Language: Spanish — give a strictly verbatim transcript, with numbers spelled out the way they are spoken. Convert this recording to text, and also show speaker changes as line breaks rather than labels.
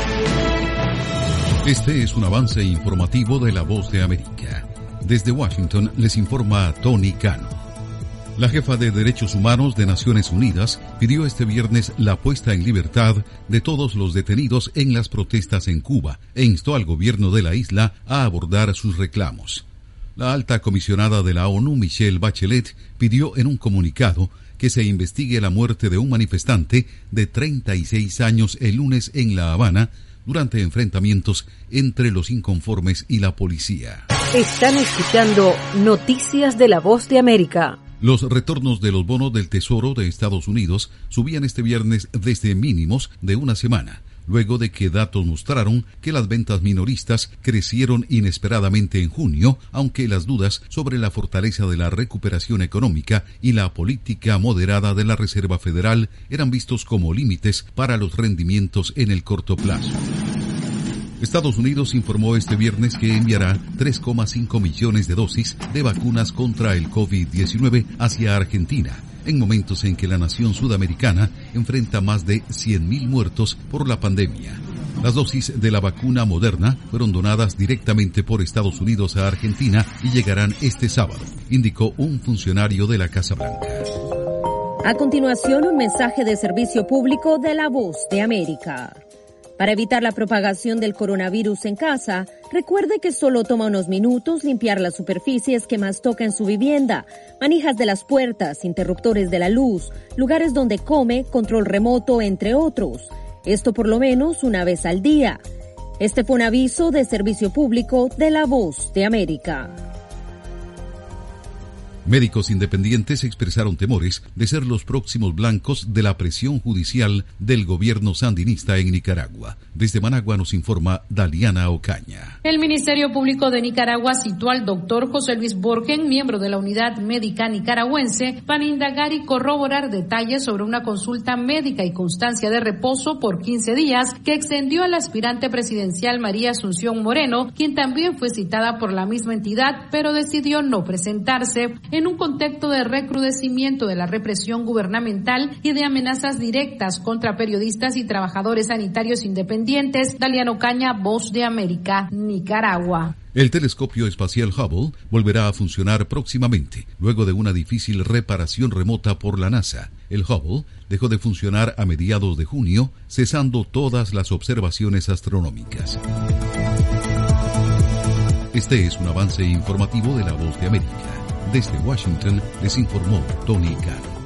Este es un avance informativo de La Voz de América. Desde Washington les informa Tony Cano. La jefa de Derechos Humanos de Naciones Unidas pidió este viernes la puesta en libertad de todos los detenidos en las protestas en Cuba e instó al gobierno de la isla a abordar sus reclamos. La alta comisionada de la ONU, Michelle Bachelet, pidió en un comunicado que se investigue la muerte de un manifestante de treinta y seis años el lunes en La Habana durante enfrentamientos entre los inconformes y la policía.
Están escuchando Noticias de La Voz de América.
Los retornos de los bonos del Tesoro de Estados Unidos subían este viernes desde mínimos de una semana, luego de que datos mostraron que las ventas minoristas crecieron inesperadamente en junio, aunque las dudas sobre la fortaleza de la recuperación económica y la política moderada de la Reserva Federal eran vistos como límites para los rendimientos en el corto plazo. Estados Unidos informó este viernes que enviará tres coma cinco millones de dosis de vacunas contra el COVID diecinueve hacia Argentina, en momentos en que la nación sudamericana enfrenta más de cien mil muertos por la pandemia. Las dosis de la vacuna Moderna fueron donadas directamente por Estados Unidos a Argentina y llegarán este sábado, indicó un funcionario de la Casa Blanca.
A continuación, un mensaje de servicio público de La Voz de América. Para evitar la propagación del coronavirus en casa, recuerde que solo toma unos minutos limpiar las superficies que más toca en su vivienda, manijas de las puertas, interruptores de la luz, lugares donde come, control remoto, entre otros. Esto por lo menos una vez al día. Este fue un aviso de servicio público de La Voz de América.
Médicos independientes expresaron temores de ser los próximos blancos de la presión judicial del gobierno sandinista en Nicaragua. Desde Managua nos informa Daliana Ocaña.
El Ministerio Público de Nicaragua citó al doctor José Luis Borgen, miembro de la Unidad Médica Nicaragüense, para indagar y corroborar detalles sobre una consulta médica y constancia de reposo por quince días que extendió al aspirante presidencial María Asunción Moreno, quien también fue citada por la misma entidad, pero decidió no presentarse. En un contexto de recrudecimiento de la represión gubernamental y de amenazas directas contra periodistas y trabajadores sanitarios independientes. Daliano Caña, Voz de América, Nicaragua.
El telescopio espacial Hubble volverá a funcionar próximamente, luego de una difícil reparación remota por la NASA. El Hubble dejó de funcionar a mediados de junio, cesando todas las observaciones astronómicas. Este es un avance informativo de La Voz de América. Desde Washington les informó Tony Cano.